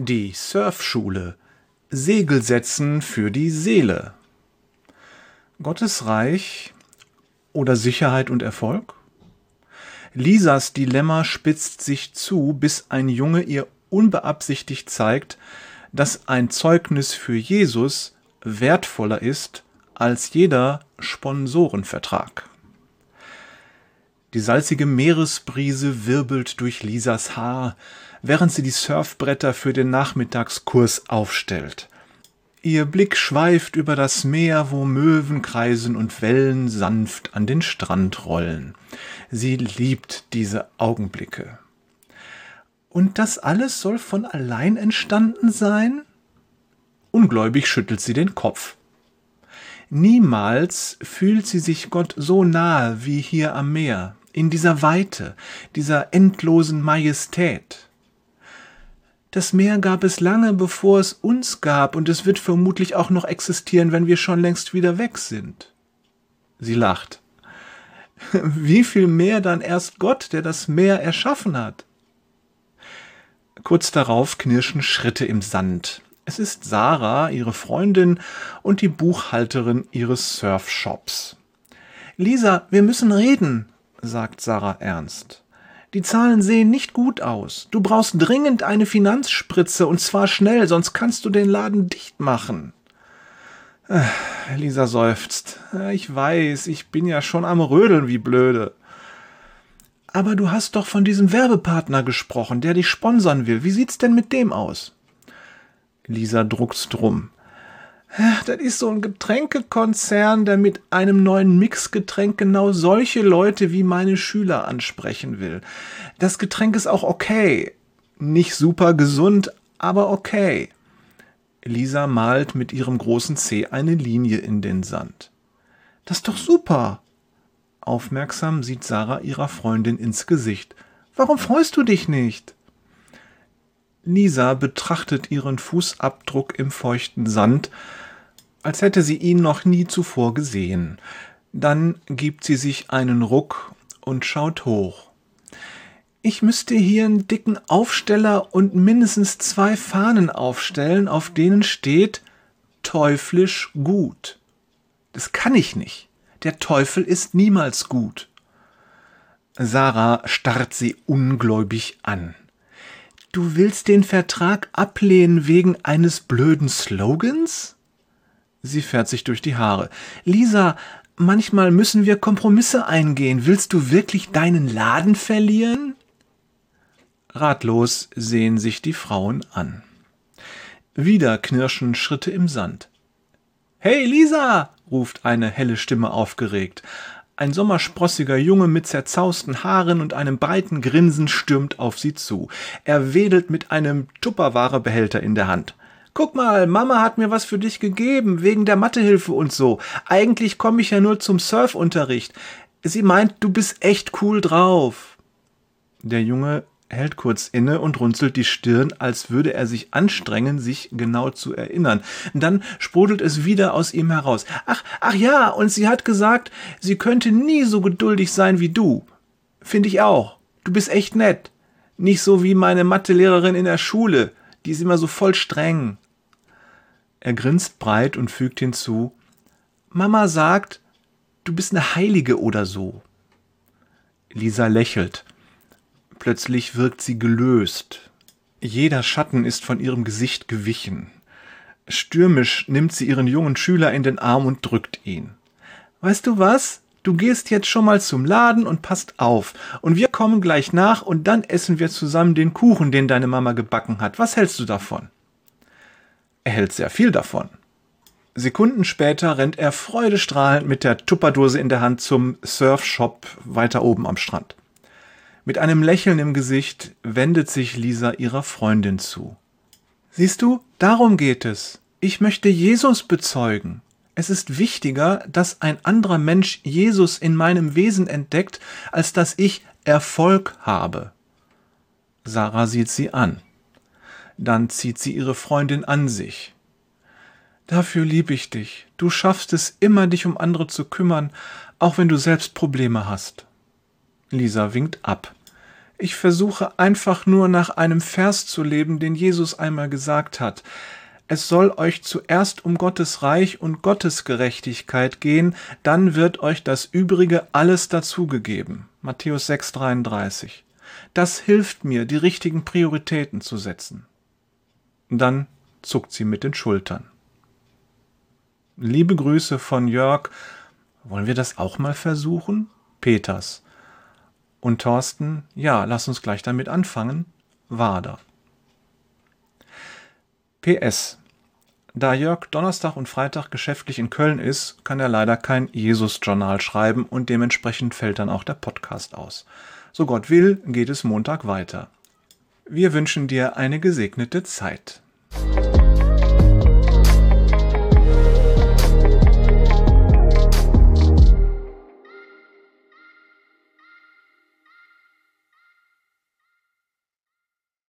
Die Surfschule. Segelsetzen für die Seele. Gottes Reich oder Sicherheit und Erfolg? Lisas Dilemma spitzt sich zu, bis ein Junge ihr unbeabsichtigt zeigt, dass ein Zeugnis für Jesus wertvoller ist als jeder Sponsorenvertrag. Die salzige Meeresbrise wirbelt durch Lisas Haar, während sie die Surfbretter für den Nachmittagskurs aufstellt. Ihr Blick schweift über das Meer, wo Möwen kreisen und Wellen sanft an den Strand rollen. Sie liebt diese Augenblicke. Und das alles soll von allein entstanden sein? Ungläubig schüttelt sie den Kopf. Niemals fühlt sie sich Gott so nahe wie hier am Meer, in dieser Weite, dieser endlosen Majestät. Das Meer gab es lange, bevor es uns gab, und es wird vermutlich auch noch existieren, wenn wir schon längst wieder weg sind. Sie lacht. Wie viel mehr dann erst Gott, der das Meer erschaffen hat? Kurz darauf knirschen Schritte im Sand. Es ist Sarah, ihre Freundin und die Buchhalterin ihres Surfshops. »Lisa, wir müssen reden«, sagt Sarah ernst. »Die Zahlen sehen nicht gut aus. Du brauchst dringend eine Finanzspritze, und zwar schnell, sonst kannst du den Laden dicht machen.« Lisa seufzt. »Ich weiß, ich bin ja schon am Rödeln wie blöde.« »Aber du hast doch von diesem Werbepartner gesprochen, der dich sponsern will. Wie sieht's denn mit dem aus?« Lisa druckst drum. »Das ist so ein Getränkekonzern, der mit einem neuen Mixgetränk genau solche Leute wie meine Schüler ansprechen will. Das Getränk ist auch okay. Nicht super gesund, aber okay.« Lisa malt mit ihrem großen Zeh eine Linie in den Sand. »Das ist doch super!« Aufmerksam sieht Sarah ihrer Freundin ins Gesicht. »Warum freust du dich nicht?« Lisa betrachtet ihren Fußabdruck im feuchten Sand, als hätte sie ihn noch nie zuvor gesehen. Dann gibt sie sich einen Ruck und schaut hoch. »Ich müsste hier einen dicken Aufsteller und mindestens 2 Fahnen aufstellen, auf denen steht »Teuflisch gut«. Das kann ich nicht. Der Teufel ist niemals gut.« Sarah starrt sie ungläubig an. »Du willst den Vertrag ablehnen wegen eines blöden Slogans?« Sie fährt sich durch die Haare. »Lisa, manchmal müssen wir Kompromisse eingehen. Willst du wirklich deinen Laden verlieren?« Ratlos sehen sich die Frauen an. Wieder knirschen Schritte im Sand. »Hey, Lisa!« ruft eine helle Stimme aufgeregt. Ein sommersprossiger Junge mit zerzausten Haaren und einem breiten Grinsen stürmt auf sie zu. Er wedelt mit einem Tupperware-Behälter in der Hand. »Guck mal, Mama hat mir was für dich gegeben, wegen der Mathehilfe und so. Eigentlich komme ich ja nur zum Surfunterricht. Sie meint, du bist echt cool drauf.« Der Junge hält kurz inne und runzelt die Stirn, als würde er sich anstrengen, sich genau zu erinnern. Dann sprudelt es wieder aus ihm heraus. Ach ja, und sie hat gesagt, sie könnte nie so geduldig sein wie du. Finde ich auch. Du bist echt nett. Nicht so wie meine Mathelehrerin in der Schule. Die ist immer so voll streng.« Er grinst breit und fügt hinzu, »Mama sagt, du bist eine Heilige oder so.« Lisa lächelt. Plötzlich wirkt sie gelöst. Jeder Schatten ist von ihrem Gesicht gewichen. Stürmisch nimmt sie ihren jungen Schüler in den Arm und drückt ihn. »Weißt du was? Du gehst jetzt schon mal zum Laden und passt auf. Und wir kommen gleich nach und dann essen wir zusammen den Kuchen, den deine Mama gebacken hat. Was hältst du davon?« Er hält sehr viel davon. Sekunden später rennt er freudestrahlend mit der Tupperdose in der Hand zum Surfshop weiter oben am Strand. Mit einem Lächeln im Gesicht wendet sich Lisa ihrer Freundin zu. »Siehst du, darum geht es. Ich möchte Jesus bezeugen. Es ist wichtiger, dass ein anderer Mensch Jesus in meinem Wesen entdeckt, als dass ich Erfolg habe.« Sarah sieht sie an. Dann zieht sie ihre Freundin an sich. »Dafür liebe ich dich. Du schaffst es immer, dich um andere zu kümmern, auch wenn du selbst Probleme hast.« Lisa winkt ab. Ich versuche einfach nur nach einem Vers zu leben, den Jesus einmal gesagt hat. Es soll euch zuerst um Gottes Reich und Gottes Gerechtigkeit gehen, dann wird euch das Übrige alles dazugegeben. Matthäus 6,33. Das hilft mir, die richtigen Prioritäten zu setzen. Dann zuckt sie mit den Schultern. Liebe Grüße von Jörg. Wollen wir das auch mal versuchen? Peters. Und Thorsten, ja, lass uns gleich damit anfangen. Wader. PS. Da Jörg Donnerstag und Freitag geschäftlich in Köln ist, kann er leider kein Jesus-Journal schreiben und dementsprechend fällt dann auch der Podcast aus. So Gott will, geht es Montag weiter. Wir wünschen dir eine gesegnete Zeit.